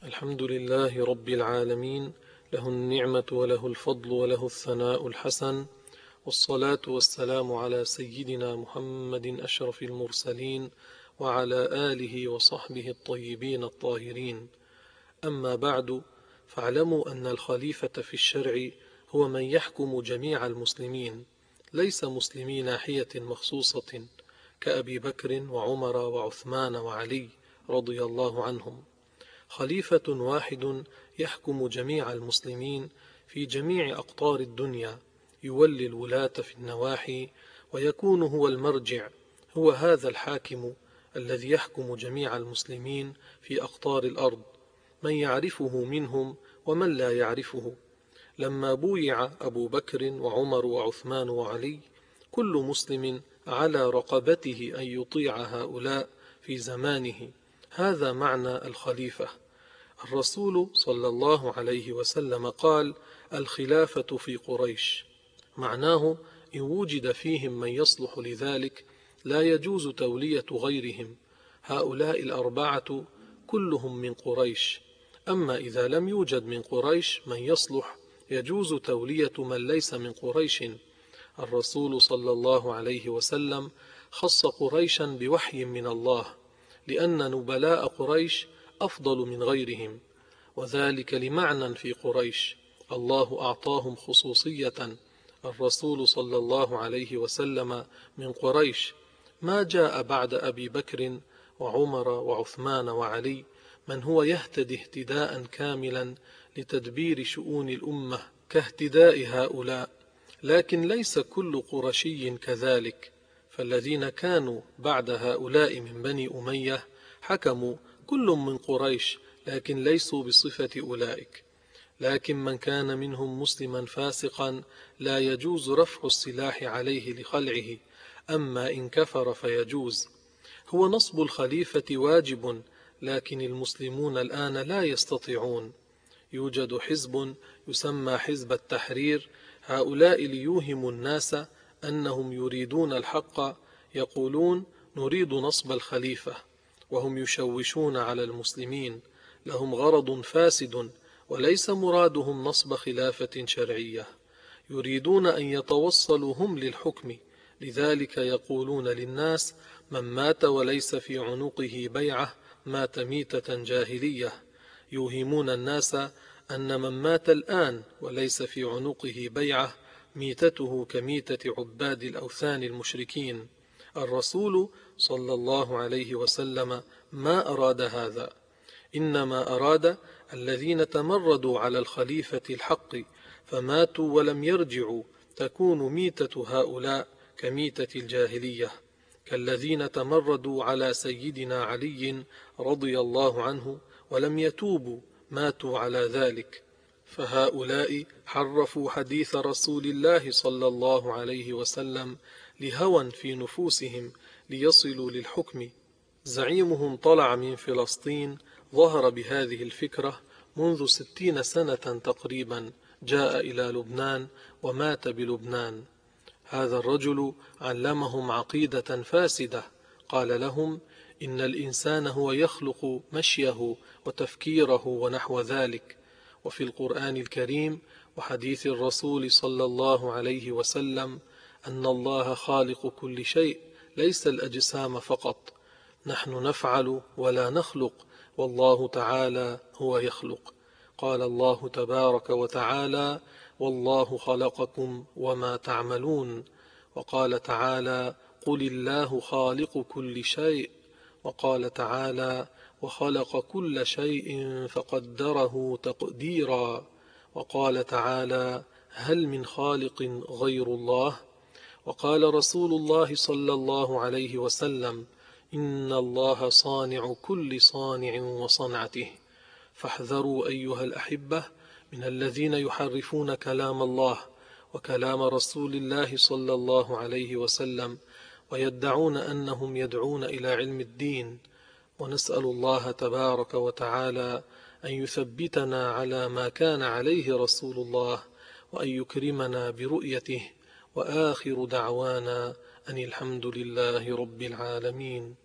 الحمد لله رب العالمين، له النعمة وله الفضل وله الثناء الحسن، والصلاة والسلام على سيدنا محمد أشرف المرسلين وعلى آله وصحبه الطيبين الطاهرين. أما بعد، فاعلموا أن الخليفة في الشرع هو من يحكم جميع المسلمين، ليس مسلمي ناحية مخصوصة كأبي بكر وعمر وعثمان وعلي رضي الله عنهم. خليفة واحد يحكم جميع المسلمين في جميع أقطار الدنيا، يولي الولاة في النواحي ويكون هو المرجع. هو هذا الحاكم الذي يحكم جميع المسلمين في أقطار الأرض، من يعرفه منهم ومن لا يعرفه. لما بويع أبو بكر وعمر وعثمان وعلي، كل مسلم على رقبته أن يطيع هؤلاء في زمانه. هذا معنى الخليفة. الرسول صلى الله عليه وسلم قال: الخلافة في قريش، معناه إن وجد فيهم من يصلح لذلك لا يجوز تولية غيرهم. هؤلاء الأربعة كلهم من قريش، أما إذا لم يوجد من قريش من يصلح يجوز تولية من ليس من قريش. الرسول صلى الله عليه وسلم خص قريشا بوحي من الله، لأن نبلاء قريش أفضل من غيرهم، وذلك لمعنى في قريش الله أعطاهم خصوصية. الرسول صلى الله عليه وسلم من قريش. ما جاء بعد أبي بكر وعمر وعثمان وعلي من هو يهتدي اهتداء كاملا لتدبير شؤون الأمة كاهتداء هؤلاء، لكن ليس كل قرشي كذلك، فالذين كانوا بعد هؤلاء من بني أمية حكموا كل من قريش، لكن ليسوا بصفة أولئك. لكن من كان منهم مسلما فاسقا لا يجوز رفع السلاح عليه لخلعه، أما إن كفر فيجوز. هو نصب الخليفة واجب، لكن المسلمون الآن لا يستطيعون. يوجد حزب يسمى حزب التحرير، هؤلاء ليوهموا الناس أنهم يريدون الحق، يقولون نريد نصب الخليفة، وهم يشوشون على المسلمين. لهم غرض فاسد، وليس مرادهم نصب خلافة شرعية. يريدون أن يتوصلوا هم للحكم، لذلك يقولون للناس: من مات وليس في عنقه بيعة مات ميتة جاهلية. يوهمون الناس أن من مات الآن وليس في عنقه بيعة ميتته كميتة عباد الأوثان المشركين. الرسول صلى الله عليه وسلم ما أراد هذا، إنما أراد الذين تمردوا على الخليفة الحق فماتوا ولم يرجعوا تكون ميتة هؤلاء كميتة الجاهلية، كالذين تمردوا على سيدنا علي رضي الله عنه ولم يتوبوا ماتوا على ذلك. فهؤلاء حرفوا حديث رسول الله صلى الله عليه وسلم لهوى في نفوسهم ليصلوا للحكم. زعيمهم طلع من فلسطين، ظهر بهذه الفكرة منذ 60 سنة تقريبا، جاء إلى لبنان ومات بلبنان. هذا الرجل علمهم عقيدة فاسدة، قال لهم: إن الإنسان هو يخلق مشيه وتفكيره ونحو ذلك. وفي القرآن الكريم وحديث الرسول صلى الله عليه وسلم أن الله خالق كل شيء، ليس الأجسام فقط. نحن نفعل ولا نخلق، والله تعالى هو يخلق. قال الله تبارك وتعالى: والله خلقكم وما تعملون. وقال تعالى: قل الله خالق كل شيء. وقال تعالى: وخلق كل شيء فقدره تقديرا. وقال تعالى: هل من خالق غير الله؟ وقال رسول الله صلى الله عليه وسلم: إن الله صانع كل صانع وصنعته. فاحذروا أيها الأحبة من الذين يحرفون كلام الله وكلام رسول الله صلى الله عليه وسلم، ويدعون أنهم يدعون إلى علم الدين. ونسأل الله تبارك وتعالى أن يثبتنا على ما كان عليه رسول الله، وأن يكرمنا برؤيته. وآخر دعوانا أن الحمد لله رب العالمين.